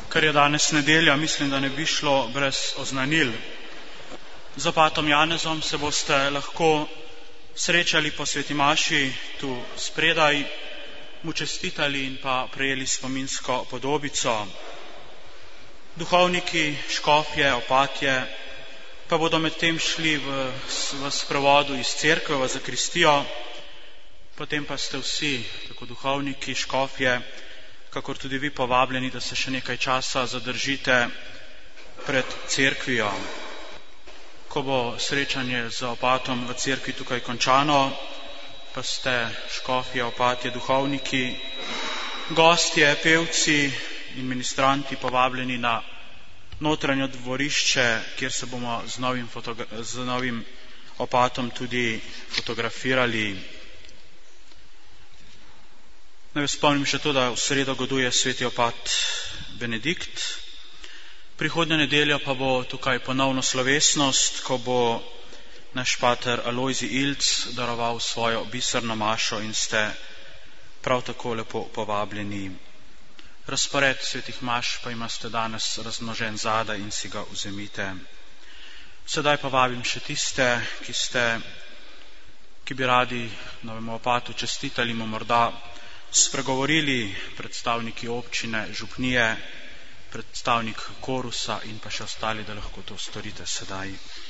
Ker je danes nedelja, mislim, da ne bi šlo brez oznanil. Z opatom Janezom se boste lahko srečali po sveti maši tu spredaj, mu čestitali in pa prejeli spominsko podobico. Duhovniki, škofje, opatje pa bodo medtem šli v sprevodu iz cerkve v zakristijo, potem pa ste vsi, tako duhovniki, škofje, kakor tudi vi povabljeni, da se še nekaj časa zadržite pred cerkvijo. Ko bo srečanje z opatom v cerkvi tukaj končano, pa ste škofje, opatje, duhovniki, gostje, pevci in ministranti povabljeni na notranjo dvorišče, kjer se bomo z novim opatom tudi fotografirali. Naj vas spomnim še to, da v sredo goduje sveti opat Benedikt. Prihodnjo nedeljo pa bo tukaj ponovno slovesnost, ko bo naš pater Alojzij Ilc daroval svojo biserno mašo in ste prav tako lepo povabljeni. Razpored svetih maš pa imate danes razmnožen zadaj in si ga vzemite. Sedaj pa vabim še tiste, ki bi radi novemu opatu čestitali, mu morda spregovorili, predstavniki občine, župnije, predstavnik korusa in pa še ostali, da lahko to storite sedaj.